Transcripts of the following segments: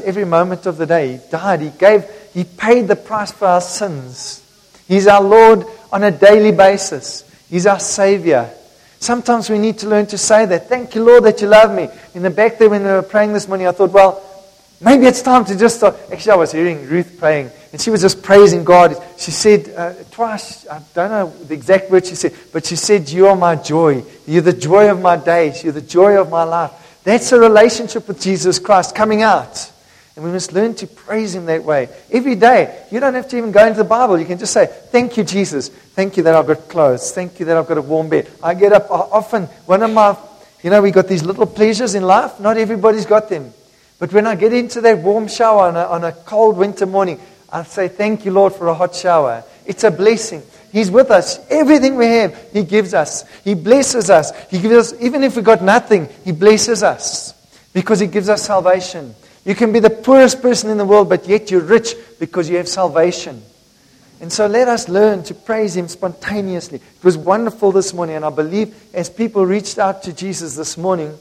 every moment of the day. He died. He paid the price for our sins. He's our Lord on a daily basis. He's our Savior. Sometimes we need to learn to say that. Thank you, Lord, that you love me. In the back there when we were praying this morning, I thought, well, maybe it's time to just start. Actually, I was hearing Ruth praying, and she was just praising God. She said twice, I don't know the exact words she said, but she said, you are my joy. You're the joy of my days. You're the joy of my life. That's a relationship with Jesus Christ coming out. And we must learn to praise Him that way. Every day, you don't have to even go into the Bible. You can just say, thank you, Jesus. Thank you that I've got clothes. Thank you that I've got a warm bed. I get up often. One of my, we got these little pleasures in life. Not everybody's got them. But when I get into that warm shower on a cold winter morning, I say, thank you, Lord, for a hot shower. It's a blessing. He's with us. Everything we have, He gives us. He blesses us. He gives us, even if we got nothing, He blesses us because He gives us salvation. You can be the poorest person in the world, but yet you're rich because you have salvation. And so let us learn to praise Him spontaneously. It was wonderful this morning, and I believe as people reached out to Jesus this morning,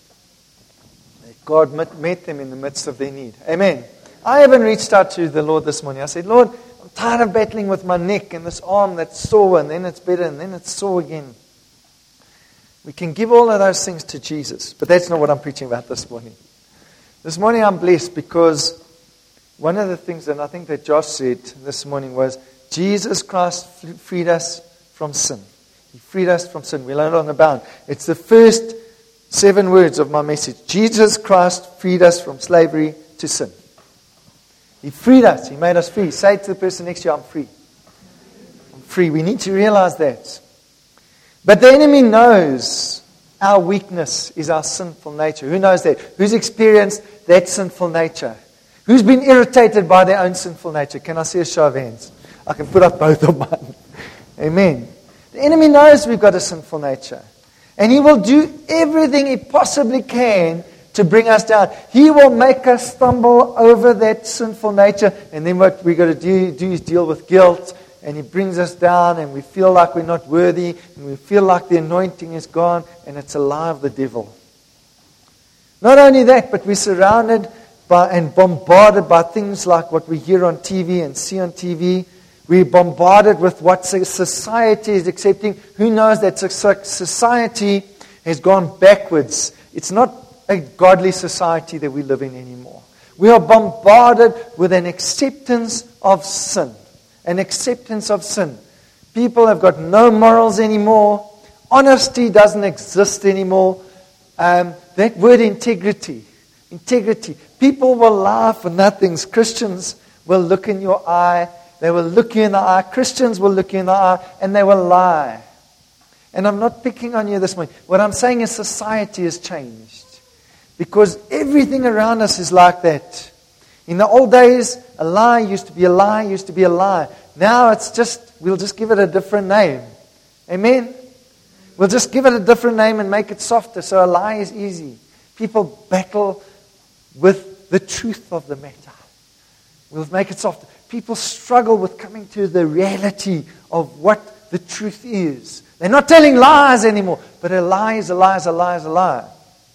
God met them in the midst of their need. Amen. I haven't reached out to the Lord this morning. I said, Lord, I'm tired of battling with my neck and this arm that's sore, and then it's better, and then it's sore again. We can give all of those things to Jesus, but that's not what I'm preaching about this morning. This morning I'm blessed because one of the things that I think that Josh said this morning was Jesus Christ freed us from sin. He freed us from sin. We're no longer bound. It's the first 7 words of my message. Jesus Christ freed us from slavery to sin. He freed us. He made us free. Say to the person next to you, I'm free. I'm free. We need to realize that. But the enemy knows our weakness is our sinful nature. Who knows that? Who's experienced that sinful nature? Who's been irritated by their own sinful nature? Can I see a show of hands? I can put up both of mine. Amen. The enemy knows we've got a sinful nature. And he will do everything he possibly can to bring us down. He will make us stumble over that sinful nature. And then what we've got to do is deal with guilt. And he brings us down and we feel like we're not worthy. And we feel like the anointing is gone. And it's a lie of the devil. Not only that, but we're surrounded by and bombarded by things like what we hear on TV and see on TV. We're bombarded with what society is accepting. Who knows that society has gone backwards? It's not a godly society that we live in anymore. We are bombarded with an acceptance of sin. An acceptance of sin. People have got no morals anymore. Honesty doesn't exist anymore. That word integrity. Integrity. People will lie for nothings. Christians will look in your eye. They will look you in the eye. Christians will look you in the eye and they will lie. And I'm not picking on you this morning. What I'm saying is society has changed. Because everything around us is like that. In the old days, a lie used to be a lie, used to be a lie. Now it's just, we'll just give it a different name. Amen? We'll just give it a different name and make it softer so a lie is easy. People battle with the truth of the matter. We'll make it softer. People struggle with coming to the reality of what the truth is. They're not telling lies anymore, but a lie is a lie is a lie is a lie.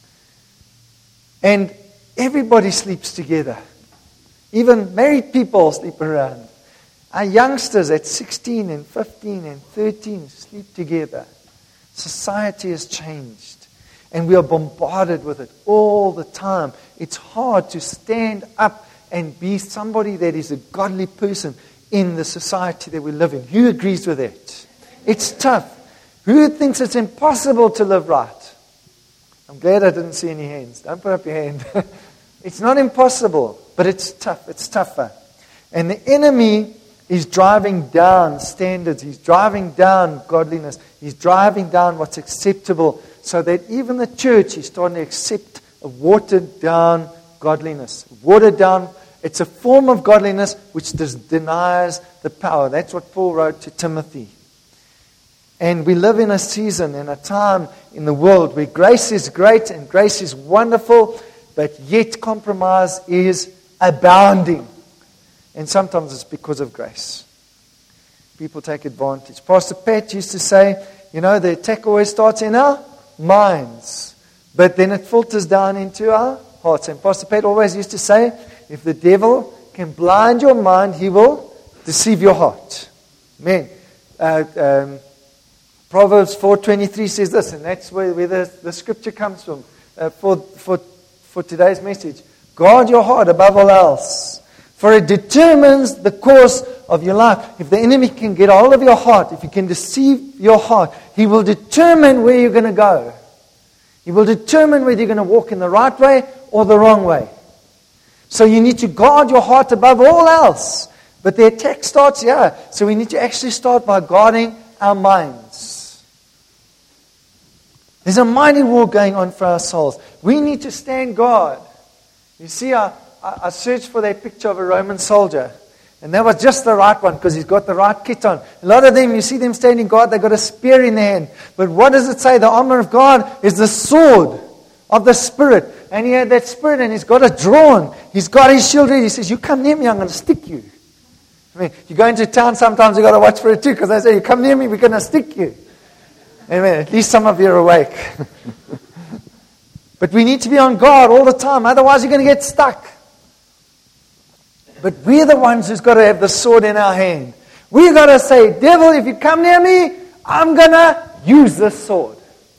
And everybody sleeps together. Even married people sleep around. Our youngsters at 16 and 15 and 13 sleep together. Society has changed. And we are bombarded with it all the time. It's hard to stand up and be somebody that is a godly person in the society that we live in. Who agrees with that? It's tough. Who thinks it's impossible to live right? I'm glad I didn't see any hands. Don't put up your hand. It's not impossible, but it's tough. It's tougher. And the enemy is driving down standards. He's driving down godliness. He's driving down what's acceptable so that even the church is starting to accept a watered down godliness. Watered down. It's a form of godliness which denies the power. That's what Paul wrote to Timothy. And we live in a season and a time in the world where grace is great and grace is wonderful, but yet compromise is abounding. And sometimes it's because of grace. People take advantage. Pastor Pat used to say, the attack always starts in our minds, but then it filters down into our hearts. And Pastor Pat always used to say if the devil can blind your mind, he will deceive your heart. Amen. Proverbs 4:23 says this, and that's where the scripture comes from for today's message. Guard your heart above all else, for it determines the course of your life. If the enemy can get hold of your heart, if he can deceive your heart, he will determine where you're going to go. He will determine whether you're going to walk in the right way or the wrong way. So you need to guard your heart above all else. But the attack starts here. So we need to actually start by guarding our minds. There's a mighty war going on for our souls. We need to stand guard. You see, I searched for that picture of a Roman soldier. And that was just the right one because he's got the right kit on. A lot of them, you see them standing guard, they've got a spear in their hand. But what does it say? The armor of God is the sword of the Spirit. And he had that Spirit and he's got it drawn. He's got his shield ready. He says, you come near me, I'm going to stick you. I mean, you go into town, sometimes you've got to watch for it too because they say, you come near me, we're going to stick you. Amen. At least some of you are awake. But we need to be on guard all the time. Otherwise, you're going to get stuck. But we're the ones who's got to have the sword in our hand. We've got to say, devil, if you come near me, I'm going to use this sword.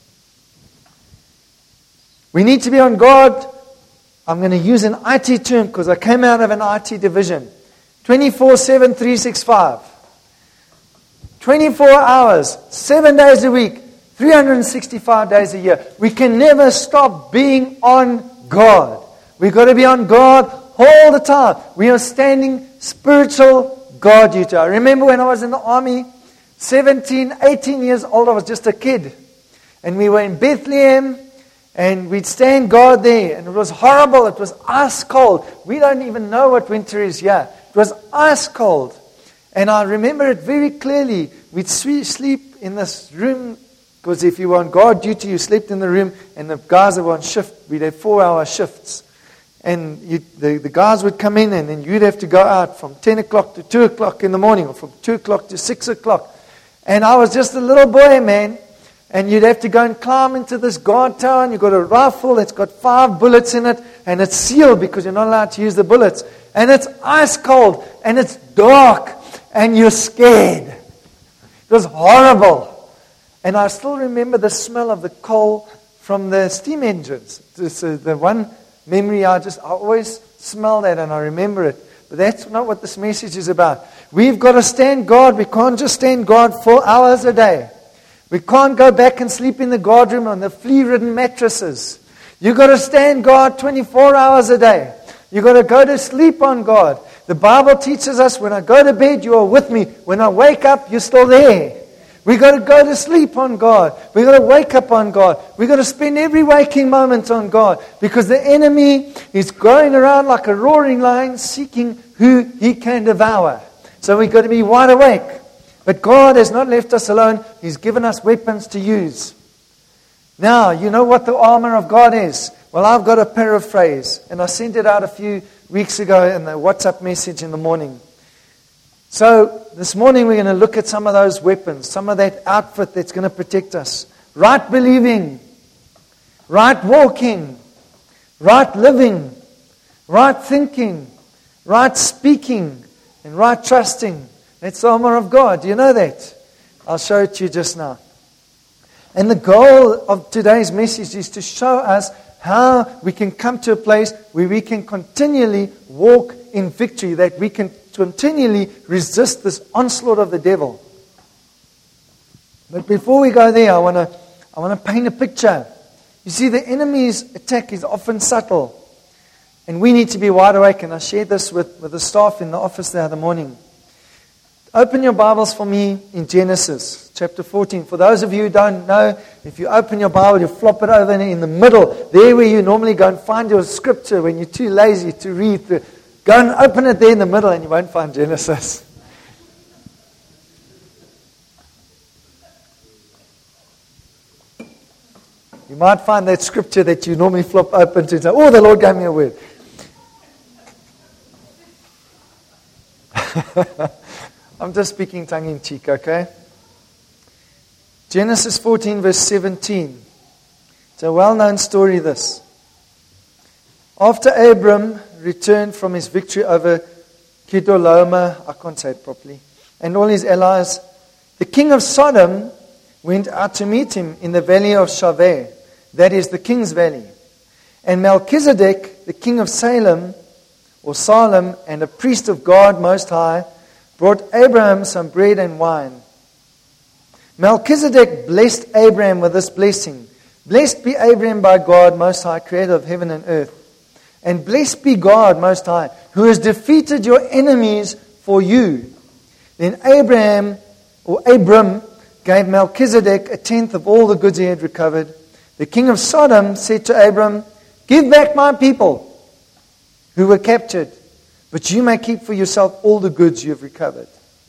We need to be on guard. I'm going to use an IT term because I came out of an IT division. 24/7, 365. 24 hours, 7 days a week, 365 days a year. We can never stop being on guard. We've got to be on guard all the time. We are standing spiritual guard duty. I remember when I was in the army, 17, 18 years old, I was just a kid. And we were in Bethlehem, and we'd stand guard there. And it was horrible. It was ice cold. We don't even know what winter is here. It was ice cold. And I remember it very clearly. We'd sleep in this room, because if you were on guard duty, you slept in the room, and the guys that were on shift, we'd have 4-hour shifts. And the guys would come in, and then you'd have to go out from 10 o'clock to 2 o'clock in the morning, or from 2 o'clock to 6 o'clock. And I was just a little boy, man. And you'd have to go and climb into this guard tower, and you've got a rifle that's got 5 bullets in it, and it's sealed because you're not allowed to use the bullets. And it's ice cold, and it's dark, and you're scared. It was horrible. And I still remember the smell of the coal from the steam engines. It's the one memory I always smell that and I remember it. But that's not what this message is about. We've got to stand guard. We can't just stand guard 4 hours a day. We can't go back and sleep in the guard room on the flea-ridden mattresses. You've got to stand guard 24 hours a day. You've got to go to sleep on guard. The Bible teaches us, when I go to bed, you are with me. When I wake up, you're still there. We've got to go to sleep on God. We've got to wake up on God. We've got to spend every waking moment on God. Because the enemy is going around like a roaring lion, seeking who he can devour. So we've got to be wide awake. But God has not left us alone. He's given us weapons to use. Now, you know what the armor of God is? Well, I've got a paraphrase. And I sent it out a few weeks ago in the WhatsApp message in the morning. So, this morning we're going to look at some of those weapons, some of that outfit that's going to protect us. Right believing, right walking, right living, right thinking, right speaking, and right trusting. That's the armor of God. Do you know that? I'll show it to you just now. And the goal of today's message is to show us how we can come to a place where we can continually walk in victory, that we can continually resist this onslaught of the devil. But before we go there, I want to paint a picture. You see, the enemy's attack is often subtle, and we need to be wide awake. And I shared this with the staff in the office the other morning. Open your Bibles for me in Genesis chapter 14. For those of you who don't know, if you open your Bible, you flop it over in the middle, there where you normally go and find your scripture when you're too lazy to read through. Go and open it there in the middle and you won't find Genesis. You might find that scripture that you normally flop open to and say, oh, the Lord gave me a word. I'm just speaking tongue-in-cheek, okay? Genesis 14, verse 17. It's a well-known story, this. After Abram returned from his victory over Kedorlaomer, I can't say it properly, and all his allies, the king of Sodom went out to meet him in the valley of Shaveh, that is the king's valley. And Melchizedek, the king of Salem, and a priest of God Most High, brought Abraham some bread and wine. Melchizedek blessed Abraham with this blessing. Blessed be Abraham by God Most High, creator of heaven and earth. And blessed be God Most High, who has defeated your enemies for you. Then Abram gave Melchizedek a tenth of all the goods he had recovered. The king of Sodom said to Abram, give back my people who were captured, but you may keep for yourself all the goods you have recovered.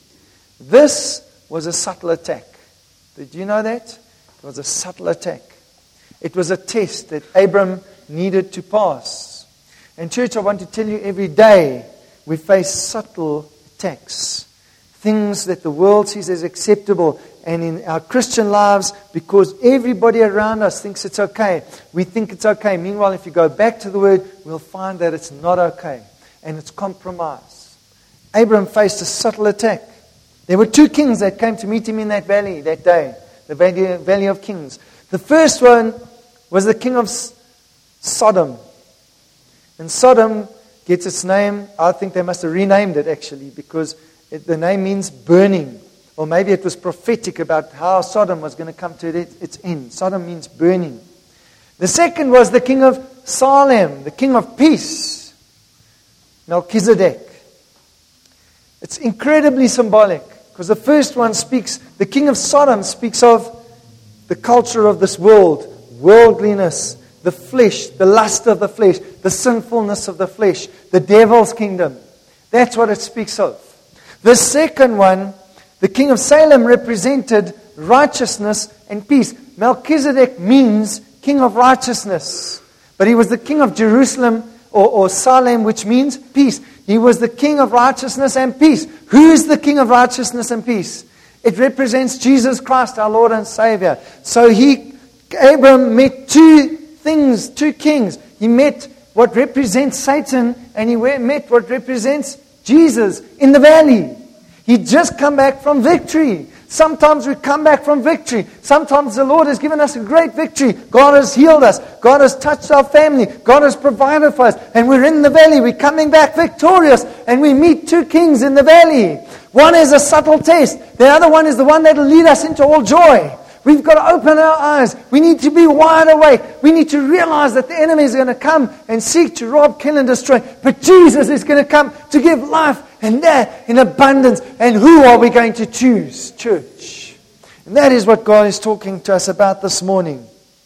This was a subtle attack. Did you know that? It was a subtle attack. It was a test that Abram needed to pass. And church, I want to tell you, every day we face subtle attacks. Things that the world sees as acceptable. And in our Christian lives, because everybody around us thinks it's okay, we think it's okay. Meanwhile, if you go back to the Word, we'll find that it's not okay. And it's compromise. Abram faced a subtle attack. There were two kings that came to meet him in that valley that day. The valley of kings. The first one was the king of Sodom. And Sodom gets its name, I think they must have renamed it actually, because the name means burning. Or maybe it was prophetic about how Sodom was going to come to its end. Sodom means burning. The second was the king of Salem, the king of peace, Melchizedek. It's incredibly symbolic, because the first one the king of Sodom speaks of the culture of this world, worldliness, the flesh, the lust of the flesh, the sinfulness of the flesh, the devil's kingdom. That's what it speaks of. The second one, the king of Salem, represented righteousness and peace. Melchizedek means king of righteousness. But he was the king of Jerusalem or Salem, which means peace. He was the king of righteousness and peace. Who is the king of righteousness and peace? It represents Jesus Christ, our Lord and Savior. So Abram met two kings. He met what represents Satan, and he met what represents Jesus in the valley. He'd just come back from victory. Sometimes we come back from victory. Sometimes the Lord has given us a great victory. God has healed us. God has touched our family. God has provided for us. And we're in the valley. We're coming back victorious. And we meet two kings in the valley. One is a subtle test. The other one is the one that will lead us into all joy. We've got to open our eyes. We need to be wide awake. We need to realize that the enemy is going to come and seek to rob, kill, and destroy. But Jesus is going to come to give life, and that in abundance. And who are we going to choose? Church. And that is what God is talking to us about this morning.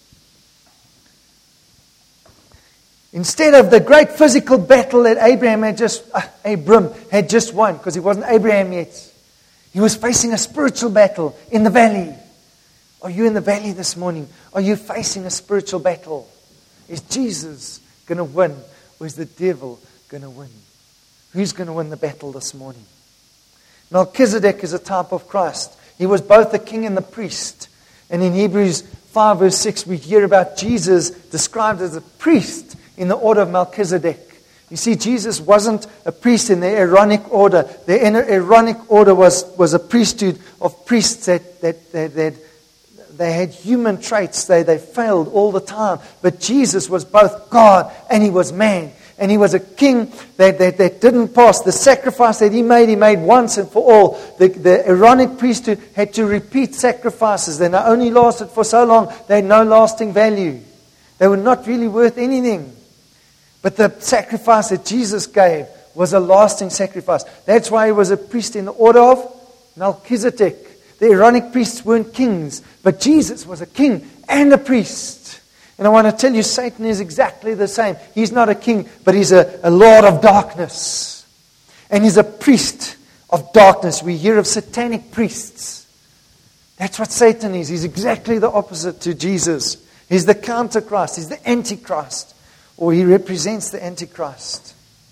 Instead of the great physical battle that Abram had just won, because he wasn't Abraham yet, he was facing a spiritual battle in the valley. Are you in the valley this morning? Are you facing a spiritual battle? Is Jesus going to win, or is the devil going to win? Who's going to win the battle this morning? Melchizedek is a type of Christ. He was both the king and the priest. And in Hebrews 5 verse 6, we hear about Jesus described as a priest in the order of Melchizedek. You see, Jesus wasn't a priest in the Aaronic order. The Aaronic order was a priesthood of priests that they had human traits. They failed all the time. But Jesus was both God and he was man. And he was a king that didn't pass. The sacrifice that he made once and for all. The Aaronic priesthood had to repeat sacrifices. They not only lasted for so long, they had no lasting value. They were not really worth anything. But the sacrifice that Jesus gave was a lasting sacrifice. That's why he was a priest in the order of Melchizedek. The Aaronic priests weren't kings, but Jesus was a king and a priest. And I want to tell you, Satan is exactly the same. He's not a king, but he's a lord of darkness. And he's a priest of darkness. We hear of satanic priests. That's what Satan is. He's exactly the opposite to Jesus. He's the counter-Christ. He's the Antichrist. Or he represents the Antichrist.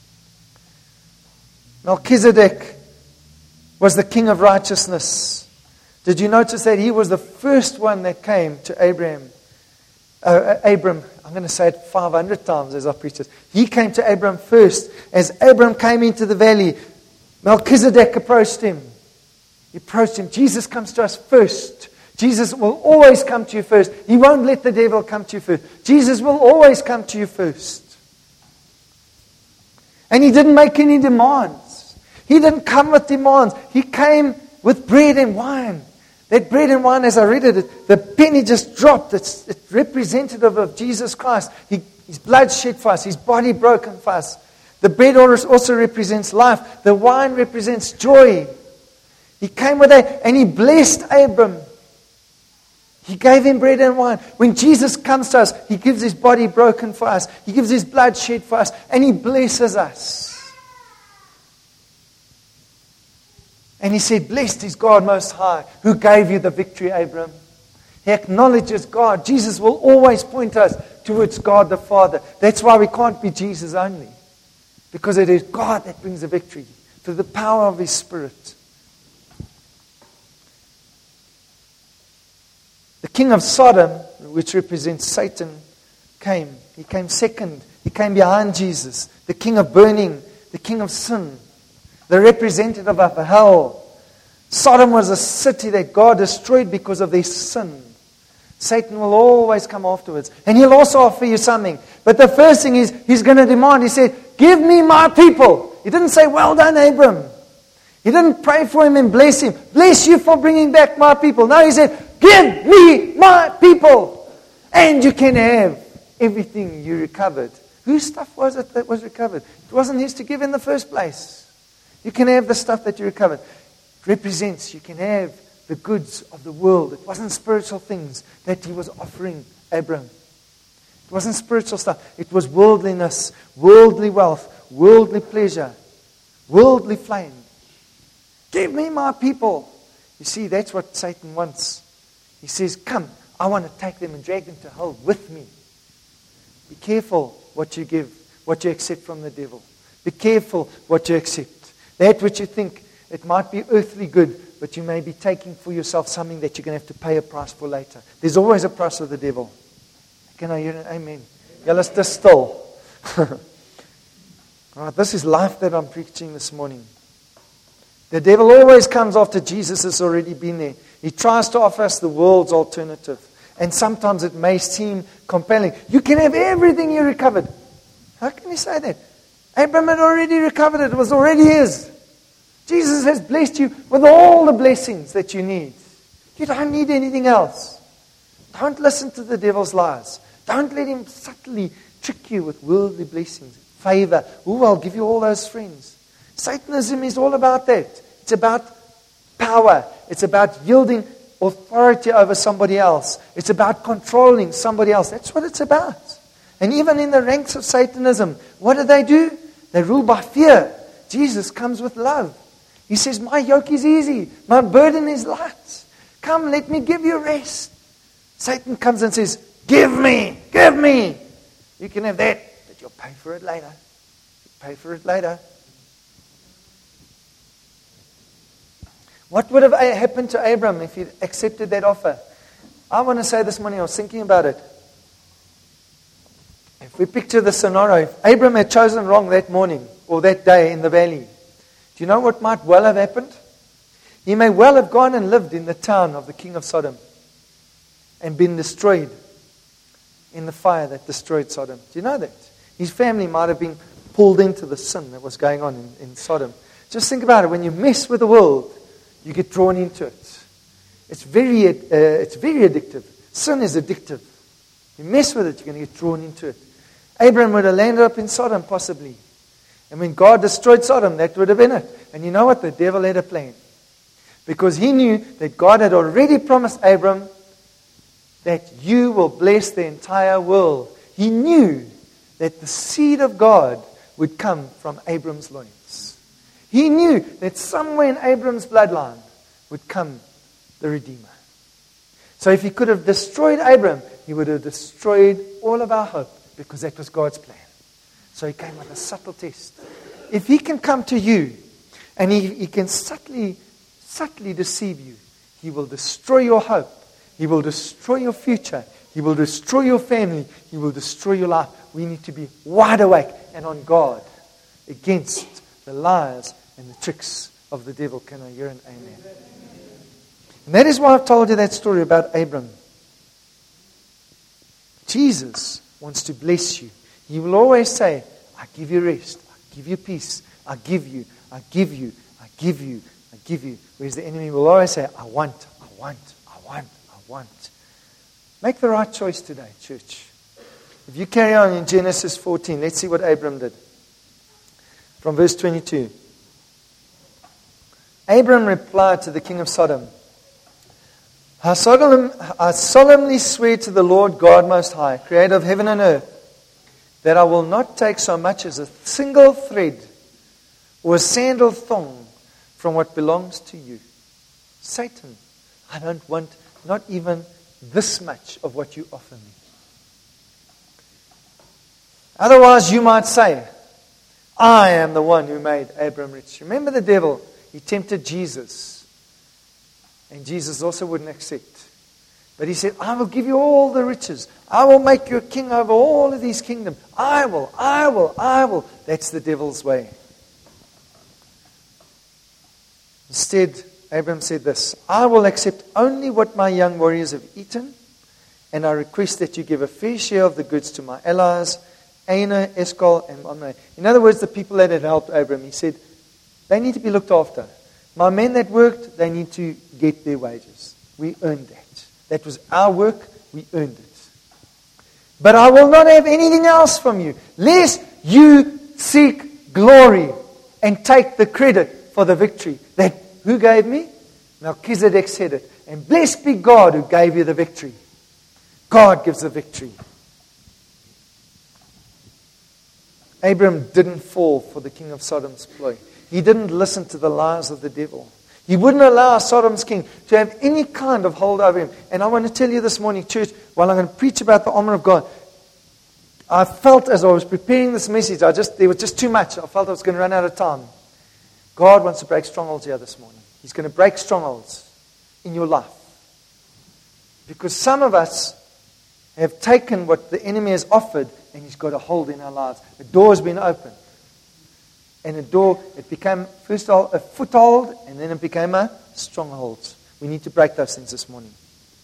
Melchizedek was the king of righteousness. Did you notice that he was the first one that came to Abraham Abram, I'm going to say it 500 times as I preach it. He came to Abram first. As Abram came into the valley, Melchizedek approached him. He approached him. Jesus comes to us first. Jesus will always come to you first. He won't let the devil come to you first. Jesus will always come to you first. And he didn't make any demands. He didn't come with demands. He came with bread and wine. That bread and wine, as I read it, the penny just dropped. It's representative of Jesus Christ. His blood shed for us. His body broken for us. The bread also represents life. The wine represents joy. He came with that and he blessed Abram. He gave him bread and wine. When Jesus comes to us, he gives his body broken for us. He gives his blood shed for us. And he blesses us. And he said, blessed is God Most High, who gave you the victory, Abram. He acknowledges God. Jesus will always point us towards God the Father. That's why we can't be Jesus only. Because it is God that brings the victory through the power of His Spirit. The king of Sodom, which represents Satan, came. He came second. He came behind Jesus. The king of burning, the king of sin, the representative of hell. Sodom was a city that God destroyed because of their sin. Satan will always come afterwards. And he'll also offer you something. But the first thing is, he's going to demand, he said, give me my people. He didn't say, well done, Abram. He didn't pray for him and bless him. Bless you for bringing back my people. No, he said, give me my people. And you can have everything you recovered. Whose stuff was it that was recovered? It wasn't his to give in the first place. You can have the stuff that you recovered. It represents you can have the goods of the world. It wasn't spiritual things that he was offering Abram. It wasn't spiritual stuff. It was worldliness, worldly wealth, worldly pleasure, worldly flame. Give me my people. You see, that's what Satan wants. He says, come, I want to take them and drag them to hell with me. Be careful what you give, what you accept from the devil. Be careful what you accept. That which you think it might be earthly good, but you may be taking for yourself something that you're going to have to pay a price for later. There's always a price of the devil. Can I hear an amen? Yeah, let's just still. All right, this is life that I'm preaching this morning. The devil always comes after Jesus has already been there. He tries to offer us the world's alternative. And sometimes it may seem compelling. You can have everything you recovered. How can you say that? Abraham had already recovered it. It was already his. Jesus has blessed you with all the blessings that you need. You don't need anything else. Don't listen to the devil's lies. Don't let him subtly trick you with worldly blessings. Favor. Oh, I'll give you all those friends. Satanism is all about that. It's about power. It's about yielding authority over somebody else. It's about controlling somebody else. That's what it's about. And even in the ranks of Satanism, what do? They rule by fear. Jesus comes with love. He says, my yoke is easy. My burden is light. Come, let me give you rest. Satan comes and says, give me. You can have that, but you'll pay for it later. Pay for it later. What would have happened to Abram if he accepted that offer? I want to say this morning, I was thinking about it. If we picture the scenario, if Abram had chosen wrong that morning or that day in the valley, do you know what might well have happened? He may well have gone and lived in the town of the king of Sodom and been destroyed in the fire that destroyed Sodom. Do you know that? His family might have been pulled into the sin that was going on in Sodom. Just think about it. When you mess with the world, you get drawn into it. It's very addictive. Sin is addictive. You mess with it, you're going to get drawn into it. Abraham would have landed up in Sodom, possibly. And when God destroyed Sodom, that would have been it. And you know what? The devil had a plan. Because he knew that God had already promised Abram that you will bless the entire world. He knew that the seed of God would come from Abram's loins. He knew that somewhere in Abram's bloodline would come the Redeemer. So if he could have destroyed Abram, he would have destroyed all of our hope, because that was God's plan. So he came with a subtle test. If he can come to you and he can subtly deceive you, he will destroy your hope. He will destroy your future. He will destroy your family. He will destroy your life. We need to be wide awake and on guard against the lies and the tricks of the devil. Can I hear an amen? And that is why I've told you that story about Abram. Jesus wants to bless you. He will always say, I give you rest. I give you peace. I give you. I give you. I give you. I give you. Whereas the enemy will always say, I want. I want. I want. I want. Make the right choice today, church. If you carry on in Genesis 14, let's see what Abram did. From verse 22. Abram replied to the king of Sodom, I solemnly swear to the Lord God Most High, creator of heaven and earth, that I will not take so much as a single thread or a sandal thong from what belongs to you. Satan, I don't want not even this much of what you offer me. Otherwise, you might say, I am the one who made Abram rich. Remember the devil, he tempted Jesus. And Jesus also wouldn't accept. But he said, I will give you all the riches. I will make you a king over all of these kingdoms. I will. That's the devil's way. Instead, Abram said this, I will accept only what my young warriors have eaten, and I request that you give a fair share of the goods to my allies, Aner, Eshcol, and Mamre. In other words, the people that had helped Abram, he said, they need to be looked after. My men that worked, they need to get their wages. We earned that. That was our work. We earned it. But I will not have anything else from you, lest you seek glory and take the credit for the victory. That who gave me? Melchizedek said it. And blessed be God who gave you the victory. God gives the victory. Abram didn't fall for the king of Sodom's ploy. He didn't listen to the lies of the devil. He wouldn't allow Sodom's king to have any kind of hold over him. And I want to tell you this morning, church, while I'm going to preach about the armor of God, I felt as I was preparing this message, there was just too much. I felt I was going to run out of time. God wants to break strongholds here this morning. He's going to break strongholds in your life. Because some of us have taken what the enemy has offered and he's got a hold in our lives. The door has been opened. And it became first of all a foothold and then it became a stronghold. We need to break those things this morning.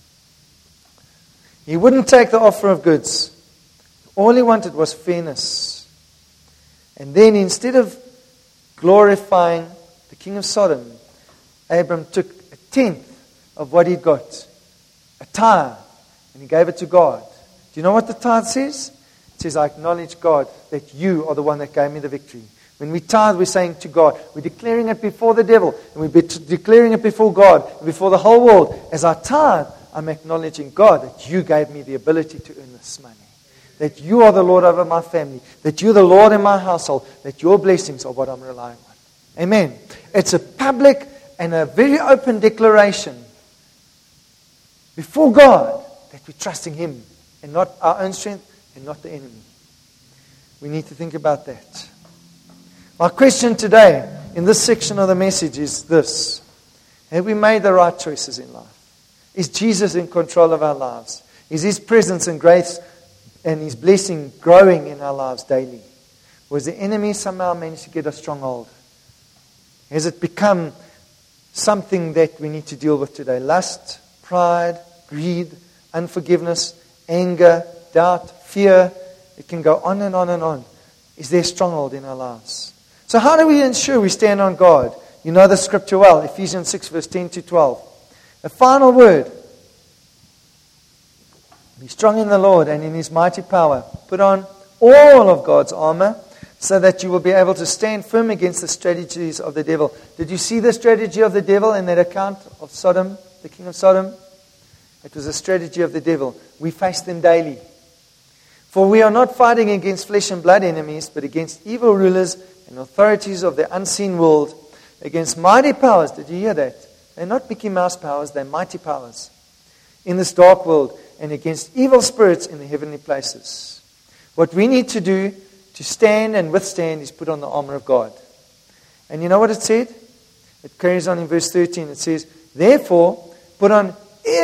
He wouldn't take the offer of goods. All he wanted was fairness. And then instead of glorifying the king of Sodom, Abram took a tenth of what he'd got, a tithe, and he gave it to God. Do you know what the tithe says? It says, I acknowledge, God, that you are the one that gave me the victory. When we tithe, we're saying to God, we're declaring it before the devil, and we're declaring it before God, and before the whole world. As I tithe, I'm acknowledging, God, that you gave me the ability to earn this money. That you are the Lord over my family. That you're the Lord in my household. That your blessings are what I'm relying on. Amen. It's a public and a very open declaration before God that we're trusting Him and not our own strength and not the enemy. We need to think about that. My question today in this section of the message is this. Have we made the right choices in life? Is Jesus in control of our lives? Is His presence and grace and His blessing growing in our lives daily? Or has the enemy somehow managed to get a stronghold? Has it become something that we need to deal with today? Lust, pride, greed, unforgiveness, anger, doubt, fear. It can go on and on and on. Is there a stronghold in our lives? So how do we ensure we stand on guard? You know the scripture well, Ephesians 6 verse 10 to 12. A final word. Be strong in the Lord and in His mighty power. Put on all of God's armor so that you will be able to stand firm against the strategies of the devil. Did you see the strategy of the devil in that account of Sodom, the king of Sodom? It was a strategy of the devil. We face them daily. For we are not fighting against flesh and blood enemies, but against evil rulers and authorities of the unseen world, against mighty powers. Did you hear that? They're not Mickey Mouse powers, they're mighty powers in this dark world, and against evil spirits in the heavenly places. What we need to do to stand and withstand is put on the armor of God. And you know what it said? It carries on in verse 13. It says, therefore, put on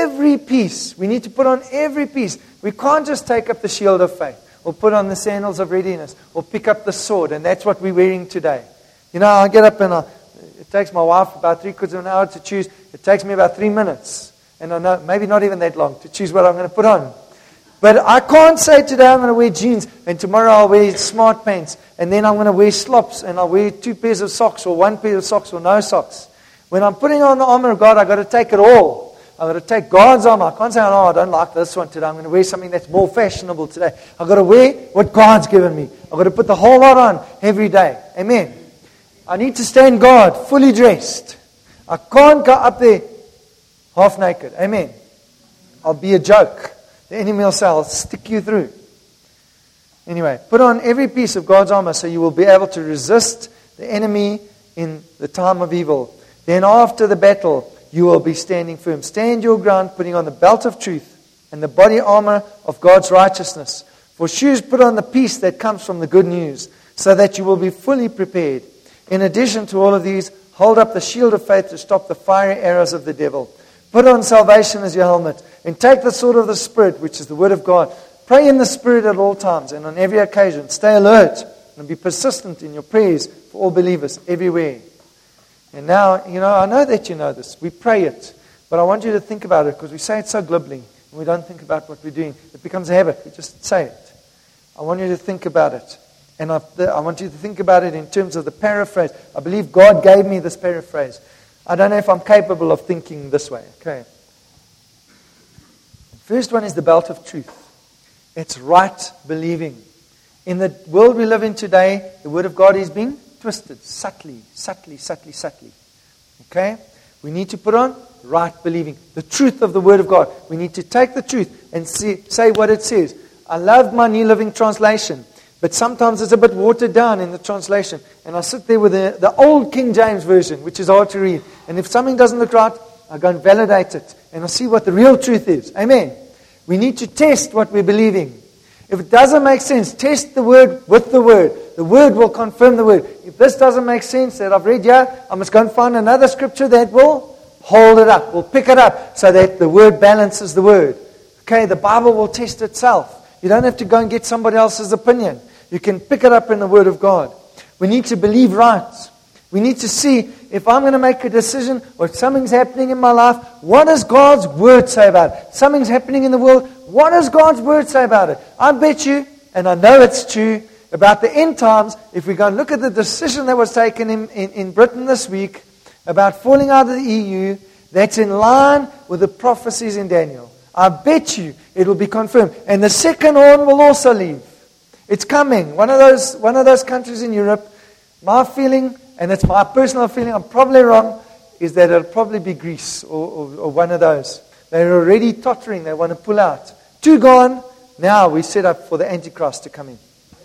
every piece. We need to put on every piece. We can't just take up the shield of faith, or put on the sandals of readiness, or pick up the sword, and that's what we're wearing today. I get up and it takes my wife about 3/4 of an hour to choose. It takes me about 3 minutes, and I know maybe not even that long to choose what I'm going to put on. But I can't say today I'm going to wear jeans, and tomorrow I'll wear smart pants, and then I'm going to wear slops, and I'll wear 2 pairs of socks, or 1 pair of socks, or no socks. When I'm putting on the armor of God, I've got to take it all. I've got to take God's armor. I can't say, I don't like this one today. I'm going to wear something that's more fashionable today. I've got to wear what God's given me. I've got to put the whole lot on every day. Amen. I need to stand God fully dressed. I can't go up there half naked. Amen. I'll be a joke. The enemy will say, I'll stick you through. Anyway, put on every piece of God's armor so you will be able to resist the enemy in the time of evil. Then after the battle, you will be standing firm. Stand your ground, putting on the belt of truth and the body armor of God's righteousness. For shoes, put on the peace that comes from the good news, so that you will be fully prepared. In addition to all of these, hold up the shield of faith to stop the fiery arrows of the devil. Put on salvation as your helmet, and take the sword of the Spirit, which is the word of God. Pray in the Spirit at all times and on every occasion. Stay alert and be persistent in your prayers for all believers everywhere. And now, I know that you know this. We pray it. But I want you to think about it, because we say it so glibly, and we don't think about what we're doing. It becomes a habit. We just say it. I want you to think about it. And I want you to think about it in terms of the paraphrase. I believe God gave me this paraphrase. I don't know if I'm capable of thinking this way. Okay. The first one is the belt of truth. It's right believing. In the world we live in today, the Word of God is being twisted, subtly. Okay? We need to put on right believing. The truth of the Word of God. We need to take the truth and say what it says. I love my New Living Translation, but sometimes it's a bit watered down in the translation. And I sit there with the old King James Version, which is hard to read. And if something doesn't look right, I go and validate it. And I see what the real truth is. Amen. We need to test what we're believing. If it doesn't make sense, test the Word with the Word. The Word will confirm the Word. If this doesn't make sense that I've read here, I must go and find another scripture that will hold it up, will pick it up, so that the Word balances the Word. Okay, the Bible will test itself. You don't have to go and get somebody else's opinion. You can pick it up in the Word of God. We need to believe right. We need to see, if I'm going to make a decision or if something's happening in my life, what does God's Word say about it? Something's happening in the world, what does God's Word say about it? I bet you, and I know it's true, about the end times, if we go and look at the decision that was taken in Britain this week about falling out of the EU, that's in line with the prophecies in Daniel. I bet you it will be confirmed. And the second one will also leave. It's coming. One of those countries in Europe, my feeling, and it's my personal feeling, I'm probably wrong, is that it'll probably be Greece or one of those. They're already tottering. They want to pull out. 2 gone. Now we set up for the Antichrist to come in.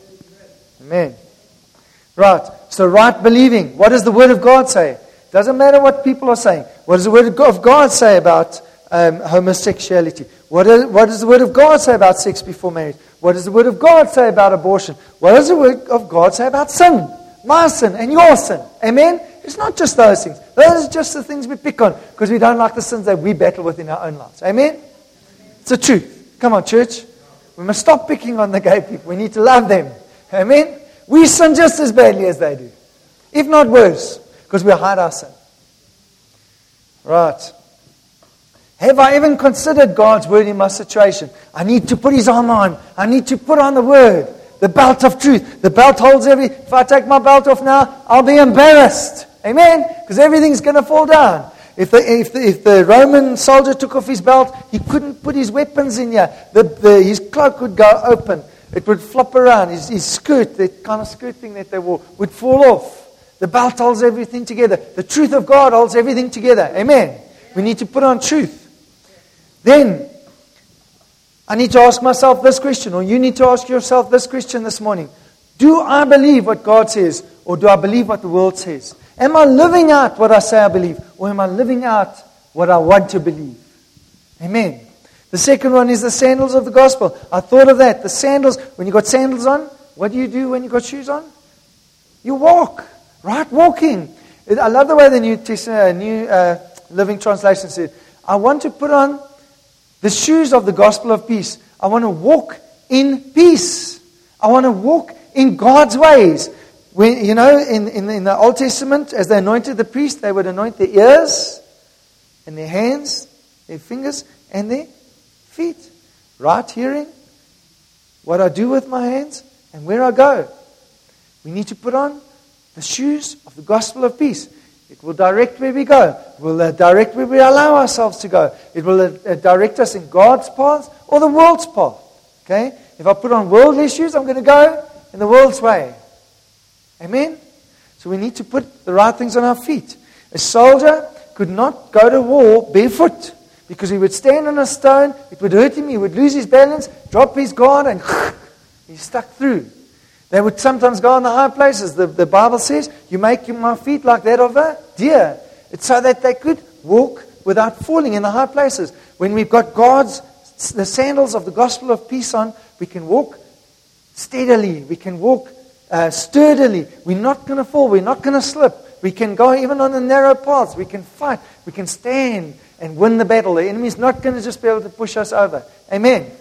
Amen. Right. So right believing. What does the Word of God say? Doesn't matter what people are saying. What does the Word of God say about homosexuality? What does the Word of God say about sex before marriage? What does the Word of God say about abortion? What does the Word of God say about sin? My sin and your sin. Amen? It's not just those things. Those are just the things we pick on because we don't like the sins that we battle with in our own lives. Amen? It's the truth. Come on, church. We must stop picking on the gay people. We need to love them. Amen? We sin just as badly as they do. If not worse. Because we hide our sin. Right. Have I even considered God's Word in my situation? I need to put His armor on. I need to put on the Word. The belt of truth. The belt holds if I take my belt off now, I'll be embarrassed. Amen? Because everything's going to fall down. If the Roman soldier took off his belt, he couldn't put his weapons in here. His cloak would go open. It would flop around. His skirt, that kind of skirt thing that they wore, would fall off. The belt holds everything together. The truth of God holds everything together. Amen? We need to put on truth. Then, I need to ask myself this question, or you need to ask yourself this question this morning. Do I believe what God says, or do I believe what the world says? Am I living out what I say I believe, or am I living out what I want to believe? Amen. The second one is the sandals of the gospel. I thought of that. The sandals, when you got sandals on, what do you do when you got shoes on? You walk. Right? Walking. I love the way the New Living Translation said, I want to put on The shoes of the gospel of peace. I want to walk in peace. I want to walk in God's ways. When, in the Old Testament, as they anointed the priest, they would anoint their ears and their hands, their fingers, and their feet. Right hearing, what I do with my hands, and where I go. We need to put on the shoes of the gospel of peace. It will direct where we go. It will direct where we allow ourselves to go. It will direct us in God's path or the world's path. Okay? If I put on worldly shoes, I'm going to go in the world's way. Amen? So we need to put the right things on our feet. A soldier could not go to war barefoot because he would stand on a stone, it would hurt him, he would lose his balance, drop his guard, and he's stuck through. They would sometimes go on the high places. The Bible says, you make my feet like that of a deer. It's so that they could walk without falling in the high places. When we've got the sandals of the gospel of peace on, we can walk steadily. We can walk sturdily. We're not going to fall. We're not going to slip. We can go even on the narrow paths. We can fight. We can stand and win the battle. The enemy's not going to just be able to push us over. Amen.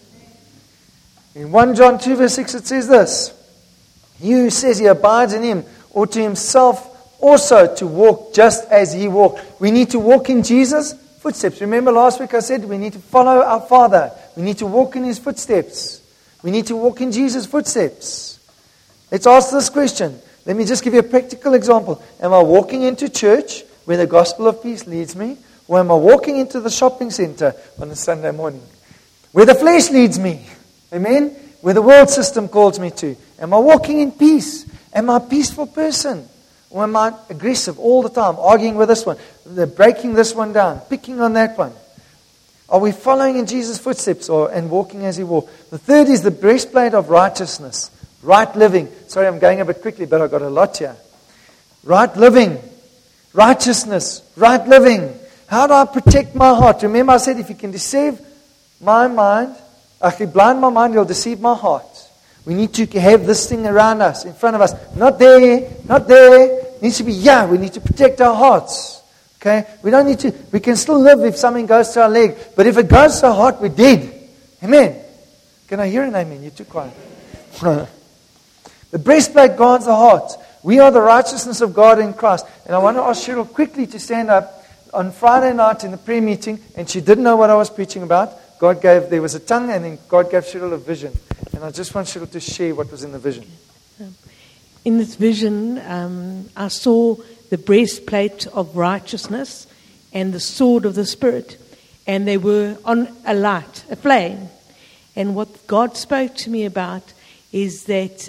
In 1 John 2 verse 6 it says this. He who says he abides in him ought to himself also to walk just as he walked. We need to walk in Jesus' footsteps. Remember last week I said we need to follow our Father. We need to walk in his footsteps. We need to walk in Jesus' footsteps. Let's ask this question. Let me just give you a practical example. Am I walking into church where the gospel of peace leads me? Or am I walking into the shopping center on a Sunday morning where the flesh leads me? Amen? Where the world system calls me to. Am I walking in peace? Am I a peaceful person? Or am I aggressive all the time, arguing with this one, breaking this one down, picking on that one? Are we following in Jesus' footsteps and walking as he walked? The third is the breastplate of righteousness. Right living. Sorry, I'm going a bit quickly, but I've got a lot here. Right living. Righteousness. Right living. How do I protect my heart? Remember I said if you can deceive my mind, if you blind my mind, you'll deceive my heart. We need to have this thing around us, in front of us. Not there, not there. It needs to be here. We need to protect our hearts. Okay? We can still live if something goes to our leg. But if it goes to our heart, we're dead. Amen. Can I hear an amen? You're too quiet. The breastplate guards the heart. We are the righteousness of God in Christ. And I want to ask Cheryl quickly to stand up. On Friday night in the prayer meeting, and she didn't know what I was preaching about, there was a tongue, and then God gave Cheryl a vision. And I just want Cheryl to share what was in the vision. In this vision, I saw the breastplate of righteousness and the sword of the Spirit. And they were on a light, a flame. And what God spoke to me about is that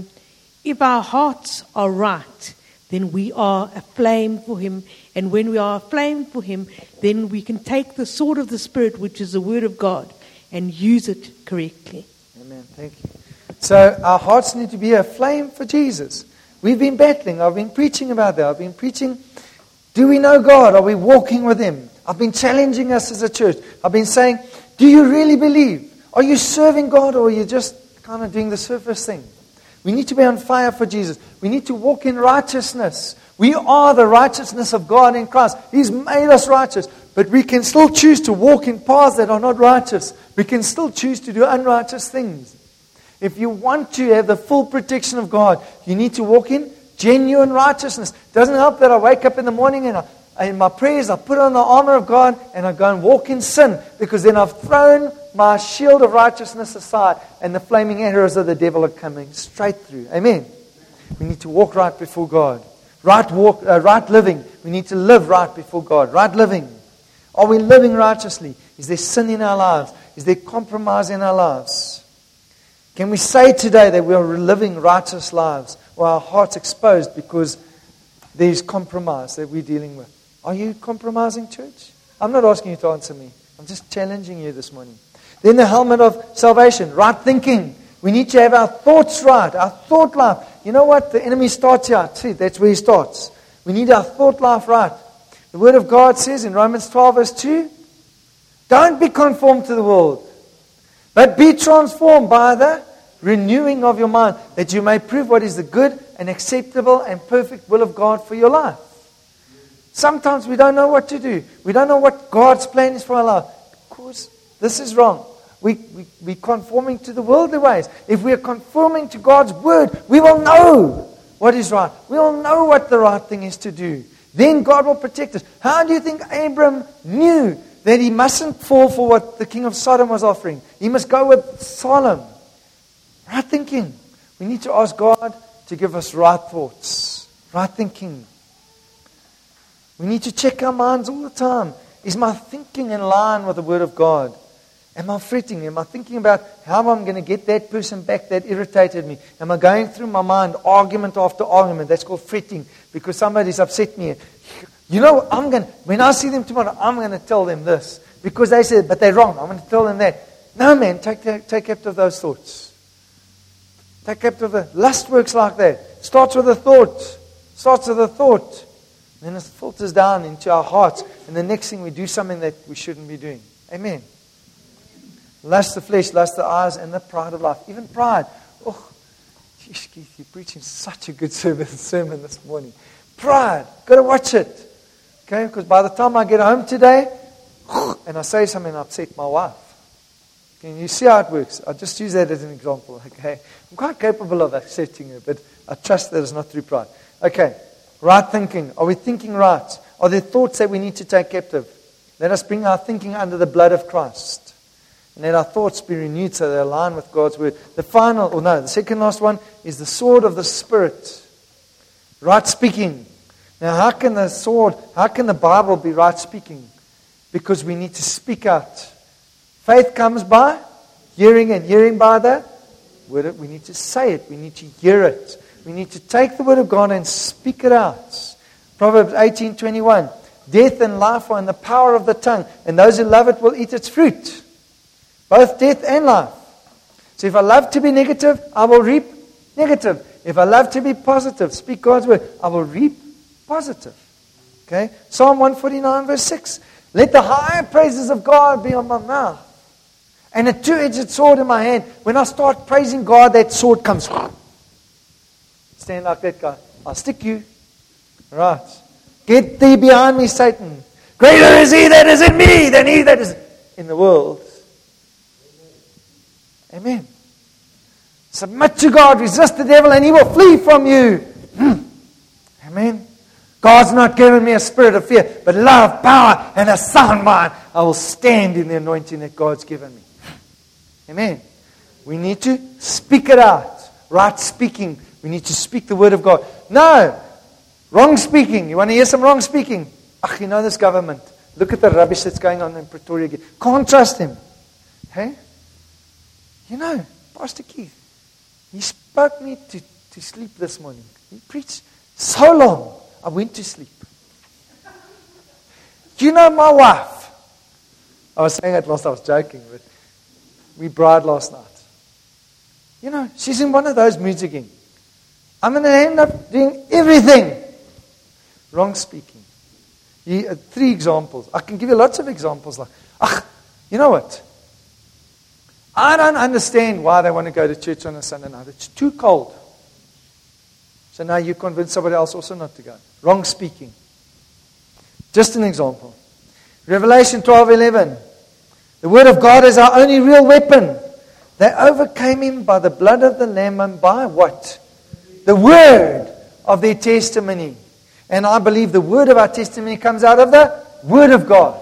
if our hearts are right, then we are a flame for Him. And when we are a flame for Him, then we can take the sword of the Spirit, which is the Word of God, and use it correctly. Amen. Thank you. So our hearts need to be a flame for Jesus. We've been battling. I've been preaching about that. I've been preaching, do we know God? Are we walking with Him? I've been challenging us as a church. I've been saying, do you really believe? Are you serving God, or are you just kind of doing the surface thing? We need to be on fire for Jesus. We need to walk in righteousness. We are the righteousness of God in Christ. He's made us righteous. But we can still choose to walk in paths that are not righteous. We can still choose to do unrighteous things. If you want to have the full protection of God, you need to walk in genuine righteousness. It doesn't help that I wake up in the morning and in my prayers I put on the armor of God and I go and walk in sin. Because then I've thrown my shield of righteousness aside and the flaming arrows of the devil are coming straight through. Amen. We need to walk right before God. Right living. We need to live right before God. Right living. Are we living righteously? Is there sin in our lives? Is there compromise in our lives? Can we say today that we are living righteous lives, or our hearts exposed because there's compromise that we're dealing with? Are you compromising, church? I'm not asking you to answer me. I'm just challenging you this morning. Then the helmet of salvation, right thinking. We need to have our thoughts right, our thought life. You know what? The enemy starts here. See, that's where he starts. We need our thought life right. The Word of God says in Romans 12 verse 2, don't be conformed to the world, but be transformed by the renewing of your mind, that you may prove what is the good and acceptable and perfect will of God for your life. Sometimes we don't know what to do. We don't know what God's plan is for our life, because This is wrong. We're conforming to the worldly ways. If we are conforming to God's word, we will know what is right. We will know what the right thing is to do. Then God will protect us. How do you think Abram knew that he mustn't fall for what the king of Sodom was offering? He must go with Sodom. Right thinking. We need to ask God to give us right thoughts, right thinking. We need to check our minds all the time. Is my thinking in line with the Word of God? Am I fretting? Am I thinking about how I'm going to get that person back that irritated me? Am I going through my mind argument after argument? That's called fretting because somebody's upset me. You know, when I see them tomorrow, I'm going to tell them this because they said, but they're wrong. I'm going to tell them that. No, man, take captive those thoughts. Take captive the lust works like that. Starts with a thought. Then it filters down into our hearts. And the next thing we do something that we shouldn't be doing. Amen. Lust the flesh, lust the eyes, and the pride of life. Even pride. Oh, geez, Keith, you're preaching such a good sermon this morning. Pride. Got to watch it. Okay, because by the time I get home today, and I say something and upset my wife. Can you see how it works? I'll just use that as an example. Okay, I'm quite capable of accepting it, but I trust that it's not through pride. Okay, right thinking. Are we thinking right? Are there thoughts that we need to take captive? Let us bring our thinking under the blood of Christ. And let our thoughts be renewed so they align with God's word. The second last one is the sword of the Spirit. Right speaking. Now, how can the Bible be right speaking? Because we need to speak out. Faith comes by hearing, and hearing by the word. We need to say it. We need to hear it. We need to take the word of God and speak it out. Proverbs 18:21. Death and life are in the power of the tongue, and those who love it will eat its fruit. Both death and life. So if I love to be negative, I will reap negative. If I love to be positive, speak God's word, I will reap positive. Okay? Psalm 149 verse 6. Let the higher praises of God be on my mouth, and a two-edged sword in my hand. When I start praising God, that sword comes. Stand like that guy. I'll stick you. Right. Get thee behind me, Satan. Greater is he that is in me than he that is in the world. Amen. Submit to God, resist the devil, and he will flee from you. Amen. God's not given me a spirit of fear, but love, power, and a sound mind. I will stand in the anointing that God's given me. Amen. We need to speak it out. Right speaking. We need to speak the word of God. No. Wrong speaking. You want to hear some wrong speaking? You know this government. Look at the rubbish that's going on in Pretoria again. Can't trust him. Hey? You know, Pastor Keith, he spoke me to sleep this morning. He preached so long, I went to sleep. You know my wife. I was saying that whilst I was joking, but we bride last night. You know, she's in one of those moods again. I'm going to end up doing everything. Wrong speaking. 3 examples. I can give you lots of examples like, you know what? I don't understand why they want to go to church on a Sunday night. It's too cold. So now you convince somebody else also not to go. Wrong speaking. Just an example. Revelation 12:11. The word of God is our only real weapon. They overcame him by the blood of the Lamb and by what? The word of their testimony. And I believe the word of our testimony comes out of the word of God.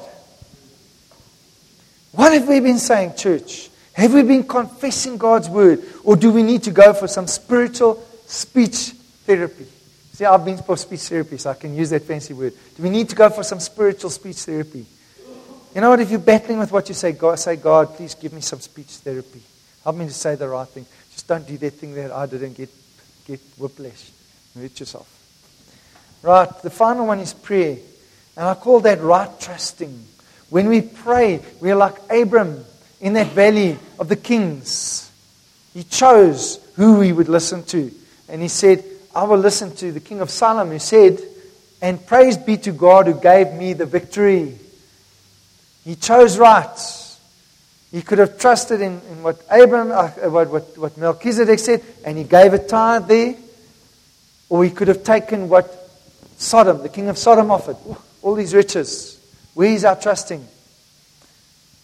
What have we been saying, church? Have we been confessing God's word? Or do we need to go for some spiritual speech therapy? See, I've been for speech therapy, so I can use that fancy word. Do we need to go for some spiritual speech therapy? You know what? If you're battling with what you say, God, please give me some speech therapy. Help me to say the right thing. Just don't do that thing that I didn't get whiplash. Hurt yourself. Right, the final one is prayer. And I call that right trusting. When we pray, we are like Abram in that valley of the kings. He chose who he would listen to. And he said, I will listen to the king of Salem, who said, and praise be to God who gave me the victory. He chose right. He could have trusted in what what Melchizedek said, and he gave a tithe there. Or he could have taken what Sodom, the king of Sodom, offered. All these riches. Where is our trusting?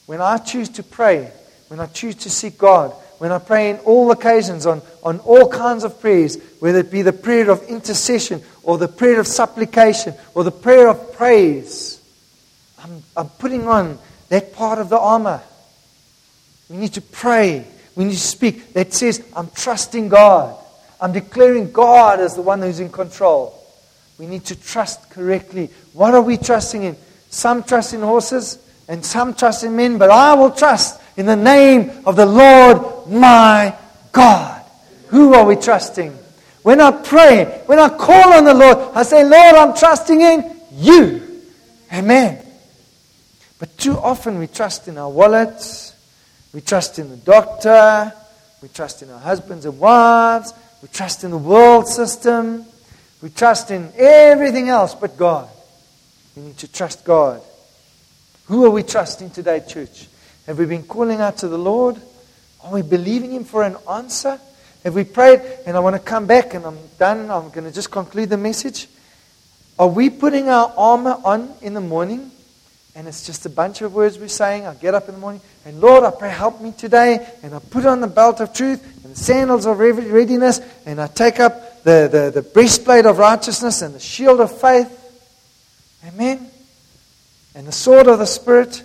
When I choose to pray, when I choose to seek God, when I pray in all occasions on all kinds of prayers, whether it be the prayer of intercession or the prayer of supplication or the prayer of praise, I'm putting on that part of the armor. We need to pray. We need to speak. That says, I'm trusting God. I'm declaring God as the one who's in control. We need to trust correctly. What are we trusting in? Some trust in horses and some trust in men, but I will trust in the name of the Lord my God. Who are we trusting? When I pray, when I call on the Lord, I say, Lord, I'm trusting in you. Amen. But too often we trust in our wallets, we trust in the doctor, we trust in our husbands and wives, we trust in the world system, we trust in everything else but God. We need to trust God. Who are we trusting today, church? Have we been calling out to the Lord? Are we believing Him for an answer? Have we prayed? And I want to come back and I'm done. I'm going to just conclude the message. Are we putting our armor on in the morning? And it's just a bunch of words we're saying. I get up in the morning and Lord, I pray, help me today. And I put on the belt of truth and the sandals of readiness. And I take up the breastplate of righteousness and the shield of faith. Amen. And the sword of the Spirit.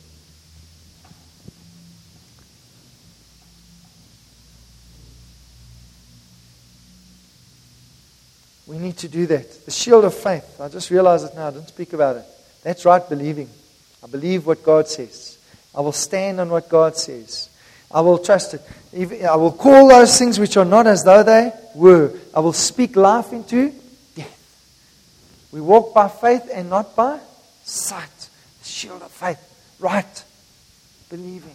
We need to do that. The shield of faith. I just realized it now. I didn't speak about it. That's right believing. I believe what God says. I will stand on what God says. I will trust it. I will call those things which are not as though they were. I will speak life into death. We walk by faith and not by sight. The shield of faith. Right. Believing.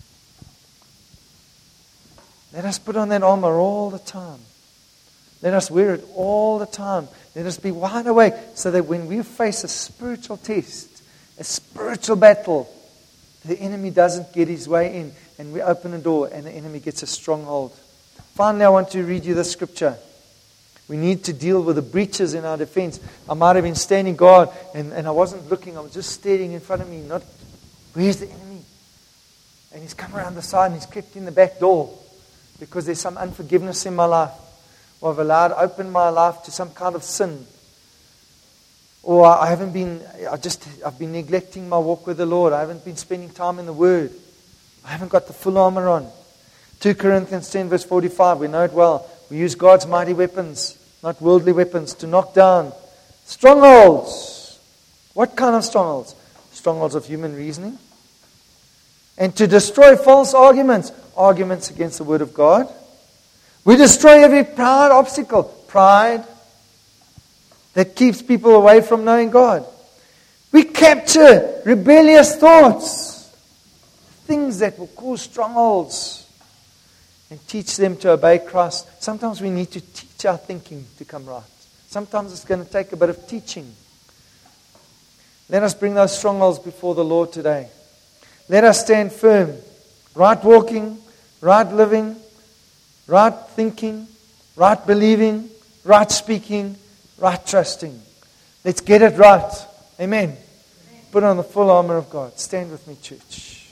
Let us put on that armor all the time. Let us wear it all the time. Let us be wide awake so that when we face a spiritual test, a spiritual battle, the enemy doesn't get his way in and we open a door and the enemy gets a stronghold. Finally, I want to read you the scripture. We need to deal with the breaches in our defense. I might have been standing guard and I wasn't looking. I was just staring in front of me. Not, where's the enemy? And he's come around the side and he's crept in the back door because there's some unforgiveness in my life. Or I've opened my life to some kind of sin. Or I've been neglecting my walk with the Lord. I haven't been spending time in the Word. I haven't got the full armor on. 2 Corinthians 10 verse 45, we know it well. We use God's mighty weapons, not worldly weapons, to knock down strongholds. What kind of strongholds? Strongholds of human reasoning. And to destroy false arguments. Arguments against the Word of God. We destroy every proud obstacle. Pride that keeps people away from knowing God. We capture rebellious thoughts. Things that will cause strongholds. And teach them to obey Christ. Sometimes we need to teach our thinking to come right. Sometimes it's going to take a bit of teaching. Let us bring those strongholds before the Lord today. Let us stand firm. Right walking, right living, right thinking, right believing, right speaking, right trusting. Let's get it right. Amen. Put on the full armor of God. Stand with me, church.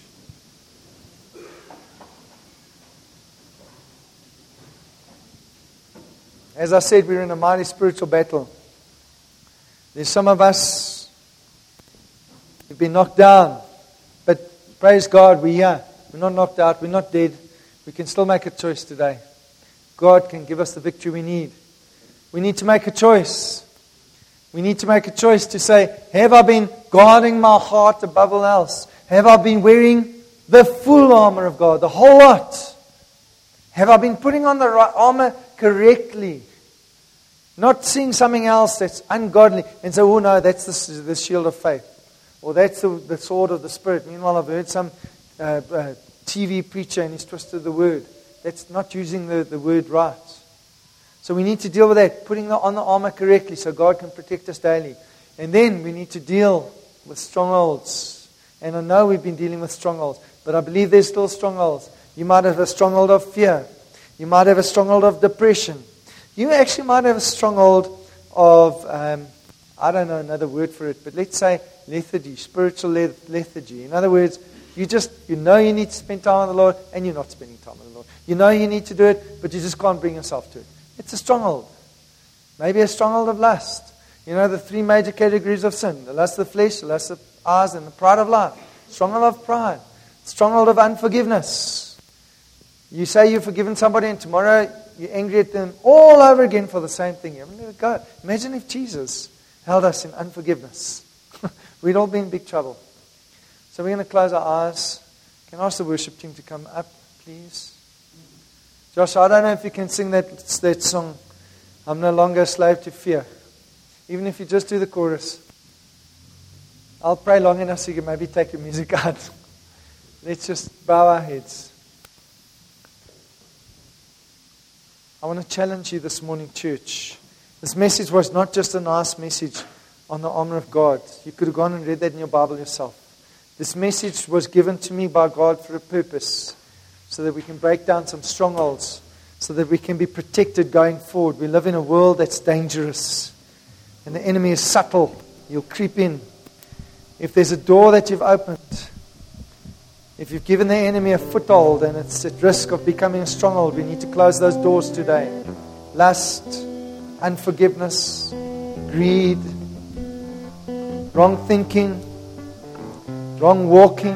As I said, we're in a mighty spiritual battle. There's some of us who've been knocked down. But praise God, we're here. We're not knocked out. We're not dead. We can still make a choice today. God can give us the victory we need. We need to make a choice. We need to make a choice to say, have I been guarding my heart above all else? Have I been wearing the full armor of God, the whole lot? Have I been putting on the armor correctly? Not seeing something else that's ungodly and say, oh no, that's the shield of faith. Or that's the sword of the Spirit. Meanwhile, I've heard some TV preacher and he's twisted the word. That's not using the word right. So we need to deal with that, putting on the armor correctly so God can protect us daily. And then we need to deal with strongholds. And I know we've been dealing with strongholds, but I believe there's still strongholds. You might have a stronghold of fear. You might have a stronghold of depression. You actually might have a stronghold of, I don't know another word for it, but let's say lethargy, spiritual lethargy. In other words, You know you need to spend time with the Lord, and you're not spending time with the Lord. You know you need to do it, but you just can't bring yourself to it. It's a stronghold. Maybe a stronghold of lust. You know the 3 major categories of sin. The lust of the flesh, the lust of the eyes, and the pride of life. Stronghold of pride. Stronghold of unforgiveness. You say you've forgiven somebody, and tomorrow you're angry at them all over again for the same thing. You haven't let it go. Imagine if Jesus held us in unforgiveness. We'd all be in big trouble. So we're going to close our eyes. Can I ask the worship team to come up, please? Josh, I don't know if you can sing that song, I'm no longer a slave to fear. Even if you just do the chorus. I'll pray long enough so you can maybe take your music out. Let's just bow our heads. I want to challenge you this morning, church. This message was not just a nice message on the armor of God. You could have gone and read that in your Bible yourself. This message was given to me by God for a purpose, so that we can break down some strongholds, so that we can be protected going forward. We live in a world that's dangerous, and the enemy is subtle. He'll creep in. If there's a door that you've opened, if you've given the enemy a foothold and it's at risk of becoming a stronghold, we need to close those doors today. Lust, unforgiveness, greed, wrong thinking, wrong walking.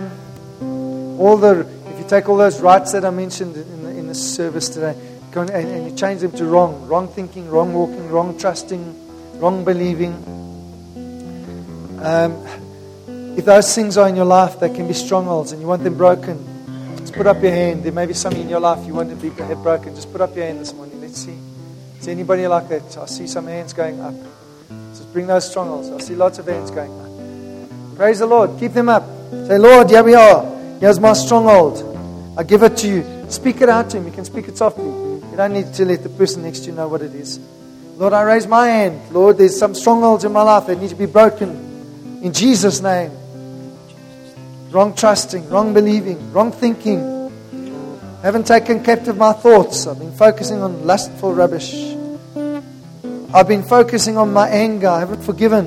If you take all those rights that I mentioned in this service today, and you change them to wrong thinking, wrong walking, wrong trusting, wrong believing. If those things are in your life, they can be strongholds and you want them broken, just put up your hand. There may be something in your life you want to be broken. Just put up your hand this morning. Let's see. Is anybody like that? I see some hands going up. Just bring those strongholds. I see lots of hands going up. Praise the Lord. Keep them up. Say, Lord, here we are. Here's my stronghold. I give it to you. Speak it out to him. You can speak it softly. You don't need to let the person next to you know what it is. Lord, I raise my hand. Lord, there's some strongholds in my life that need to be broken. In Jesus' name. Wrong trusting, wrong believing, wrong thinking. I haven't taken captive my thoughts. I've been focusing on lustful rubbish. I've been focusing on my anger. I haven't forgiven.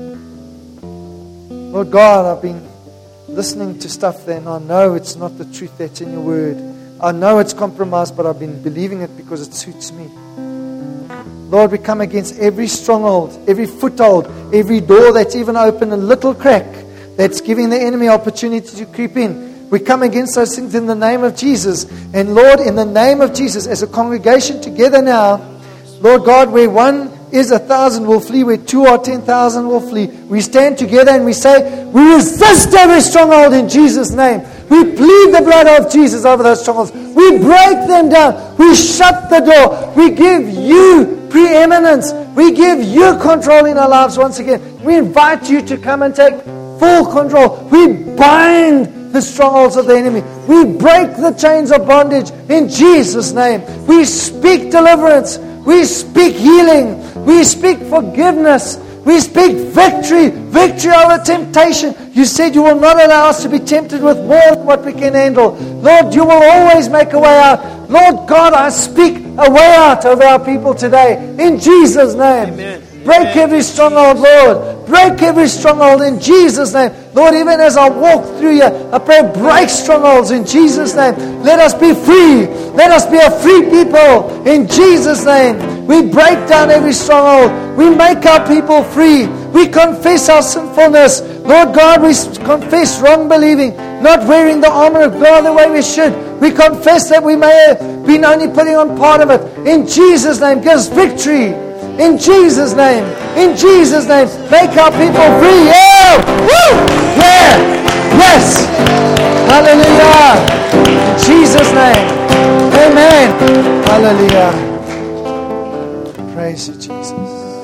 Lord God, I've been listening to stuff there, and I know it's not the truth that's in your word. I know it's compromised, but I've been believing it because it suits me. Lord, we come against every stronghold, every foothold, every door that's even open, a little crack that's giving the enemy opportunity to creep in. We come against those things in the name of Jesus. And Lord, in the name of Jesus, as a congregation together now, Lord God, where 1 is 1,000 will flee, where 2 or 10,000 will flee. We stand together and we say, we resist every stronghold in Jesus' name. We plead the blood of Jesus over those strongholds. We break them down. We shut the door. We give you preeminence. We give you control in our lives once again. We invite you to come and take full control. We bind the strongholds of the enemy. We break the chains of bondage in Jesus' name. We speak deliverance. We speak healing. We speak forgiveness. We speak victory. Victory over temptation. You said you will not allow us to be tempted with more than what we can handle. Lord, you will always make a way out. Lord God, I speak a way out over our people today. In Jesus' name. Amen. Break every stronghold, Lord. Break every stronghold in Jesus' name. Lord, even as I walk through here, I pray break strongholds in Jesus' name. Let us be free. Let us be a free people in Jesus' name. We break down every stronghold. We make our people free. We confess our sinfulness. Lord God, we confess wrong believing, not wearing the armor of God the way we should. We confess that we may have been only putting on part of it. In Jesus' name, give us victory. In Jesus' name. In Jesus' name. Make our people free. Yeah! Woo! Yeah! Yes! Hallelujah! In Jesus' name. Amen. Hallelujah. Praise you, Jesus.